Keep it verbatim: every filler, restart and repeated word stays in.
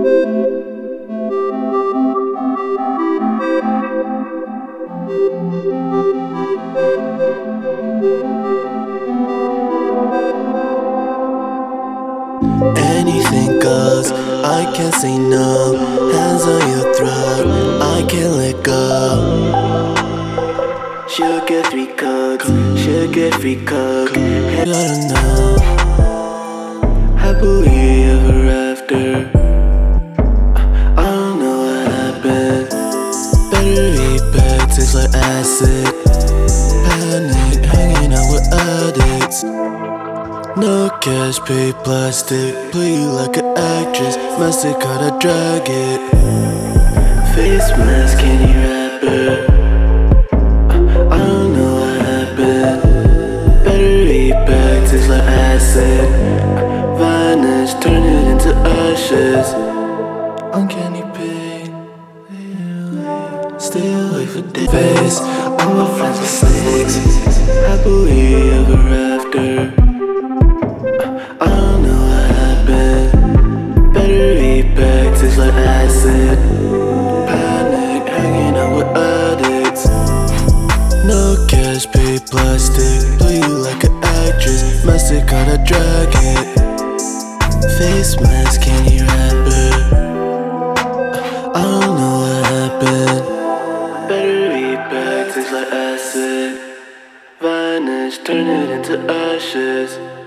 Anything goes, I can't say no. Hands on your throat, I can't let go. She'll get three cokes, she'll get free coke. Hey, gotta know, happily ever after. I don't know what happened. Battery back tastes like acid. Panic, hanging out with addicts. No cash, pay plastic. Play you like an actress. Mastercard, I drag it. Face mask, candy wrapper. I don't know what happened. Battery back tastes like acid. Vanish, turn it into ashes. Uncanny pain. Stay away for days. Face, all my friends are snakes. Happily ever after. I don't know what happened. Battery back tastes like acid. Panic, hanging out with addicts. No cash, pay plastic. Play you like an actress. Mastercard, I drag it. Face mask, candy wrapper. I don't know what happened. Battery back tastes like acid. Vanish, turn it into ashes.